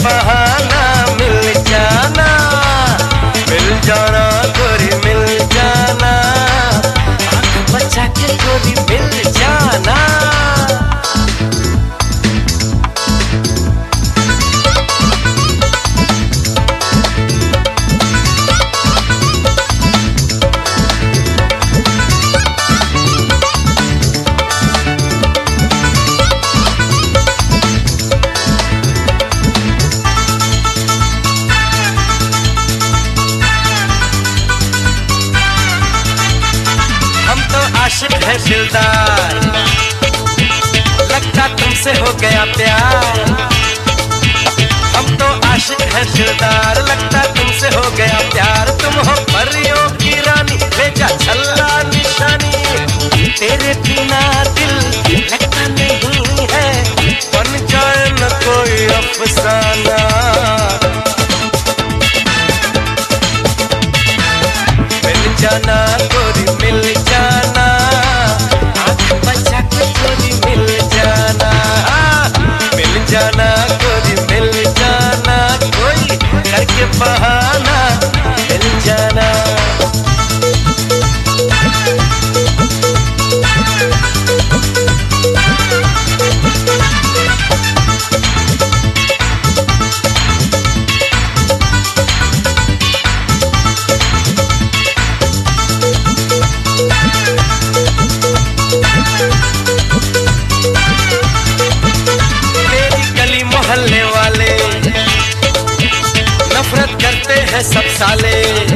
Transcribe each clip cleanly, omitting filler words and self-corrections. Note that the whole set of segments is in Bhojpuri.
बहाना मिल जाना गोरी मिल जाना, आँख बचा के गोरी मिल जाना। आशिक है दिलदार, लगता तुमसे हो गया प्यार। हम तो आशिक है दिलदार, लगता तुमसे हो गया प्यार। तुम हो परियों की रानी, भेजा छल्ला निशानी। तेरे बिना दिल लगता नहीं है, बन जाए न कोई अफसाना। मिल जाना गोरी मिल जाना, आँख बचा के गोरी मिल जाना। मिल जाना गोरी मिल जाना, कोई करके बहाना मिल जाना। मोहल्ले वाले नफरत करते हैं सब साले,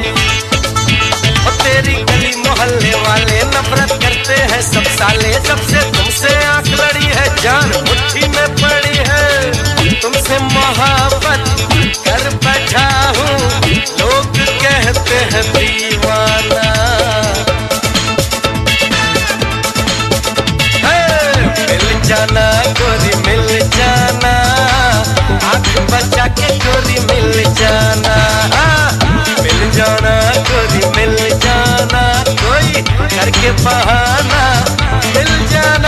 और तेरी गली मोहल्ले वाले नफरत करते हैं सब साले। जब से तुमसे आंख लड़ी है, जान मुट्ठी में पड़ी है। तुमसे मोहब्बत कर बैठा हूँ, लोग कहते हैं दीवाना। मिल जाना गोरी मिल जाना, आँख बचा के गोरी मिल जाना। मिल जाना गोरी मिल जाना, कोई करके बहाना मिल जाना।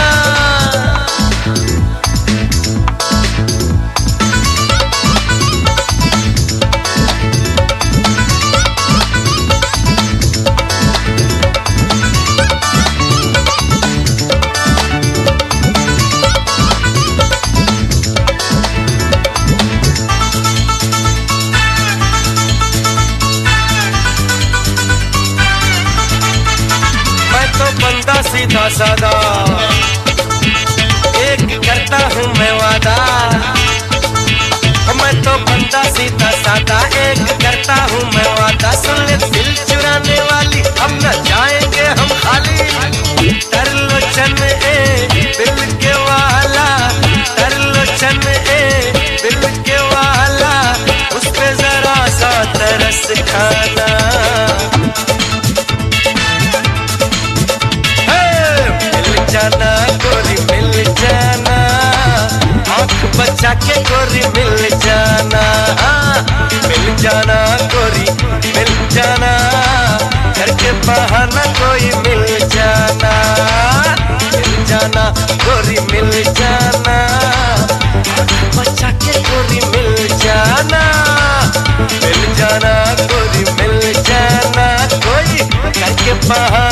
बंदा सीधा सादा, एक करता हूँ मैं वादा। मैं तो बंदा सीधा सादा, एक करता हूँ मैं वादा। सुन ले दिल चुराने वाली, अब न जाएंगे हम खाली। कर लो चन दिल के वाला, कर लो चन दिल के वाला, उस पे जरा सा तरस खाना। जाना गोरी मिल जाना, आँख बचा के गोरी मिल जाना। मिल जाना गोरी मिल जाना, करके बहाना कोई मिल जाना। मिल जाना गोरी मिल जाना, आँख बचा के गोरी मिल जाना। मिल जाना गोरी मिल जाना, कोई करके बहाना